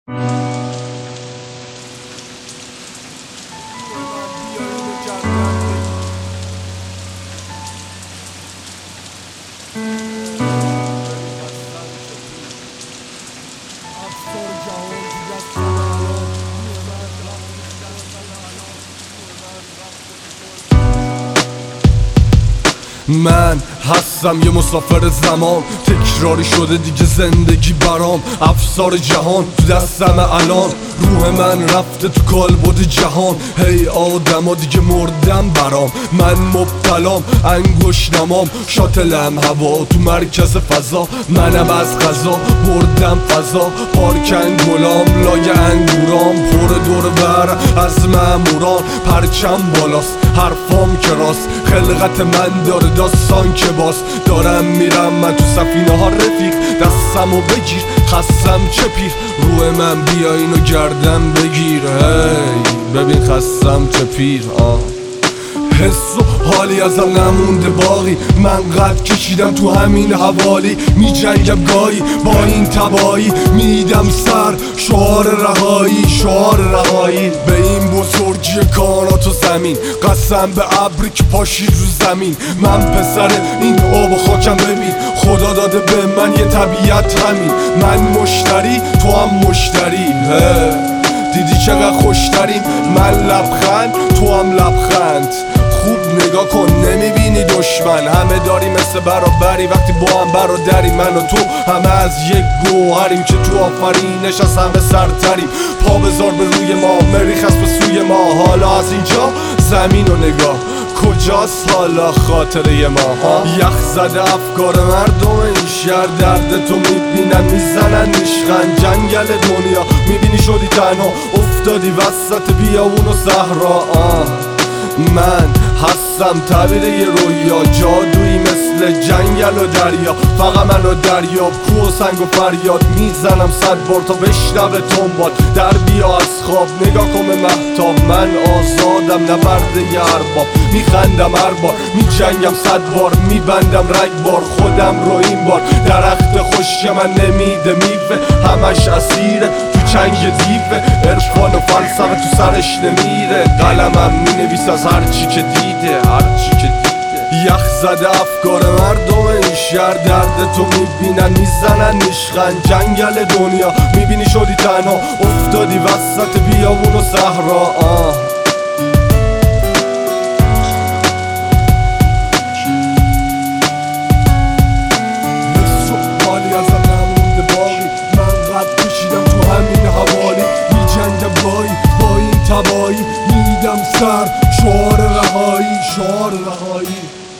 من هستم یه مسافر زمان، تکراری شده دیگه زندگی برام. افسار جهان تو دستم الان، روح من رفته تو کالبد جهان. هی آدما دیگه مردم برام، من مبتلام انگوش نمام. شاتلم هوا تو مرکز فضا، منم از غذا بردم فضا. پارکن گلام لای انگورام، پر دور بر از ماموران. پرچم بالاست حرفام کراست، خلقت من داره داستان که باز. دارم میرم من تو سفینه ها رفیق، دستمو بگیر خستم چه پیر. روح من بیا اینو گردم بگیر، هی ببین خستم چه پیر. حس و حالی ازم نمونده باقی، من قد کشیدم تو همین حوالی. می جنگم گاهی با این تبایی، میدم سر شعار رهایی، شعار رهایی. به این بزرگی کانات و زمین، قسم به ابری که پاشید رو زمین. من پسر این آب و خاکم، ببین خدا داده به من یه طبیعت همین. من مشتری تو هم مشتری، دیدی چقدر خوشتریم. من لبخند تو هم لبخند، خوب نگاه کن نمیبینی دشمن. همه داریم مثل برابری وقتی با هم برادری. من و تو همه از یک گوهریم که تو آفرینش از همه سرتریم. پا بذار به روی ما، مریخ هست به سوی ما. حالا از اینجا زمین و نگاه، کجاست حالا خاطره ما؟ یخ زده افکار مردم این شهر، درد تو میبینن میزنن نیشخن. جنگل دنیا میبینی شدی تنها، افتادی وسط بیابون و صحرا. من هستم تعبیر یه رویا، جادویی مثل جنگل و دریا. فقط من و دریاب، کوه و سنگ و فریاد. میزنم 100 بار تا بشنوه تنباد. در بیا از خواب نگاه کن به مهتاب، من آزادم نبرد یه ارباب. میخندم هر بار میجنگم 100 بار، میبندم رگبار خودم رو این بار. درخت خشک من نمیده میوه، همش اسیره تو چنگ دیوه. عرفان و فلسفه تو سرش نمیره، قلمم مینویس از هرچی که دیده، هرچی که دیده. یخ زده افکار مردم این شهر، درد تو میبینن میزنن نیشخن. جنگل دنیا میبینی شدی تنها، افتادی وسط بیابون و صحرا. تبایی میدم سر شعار رهایی، شعار رهایی.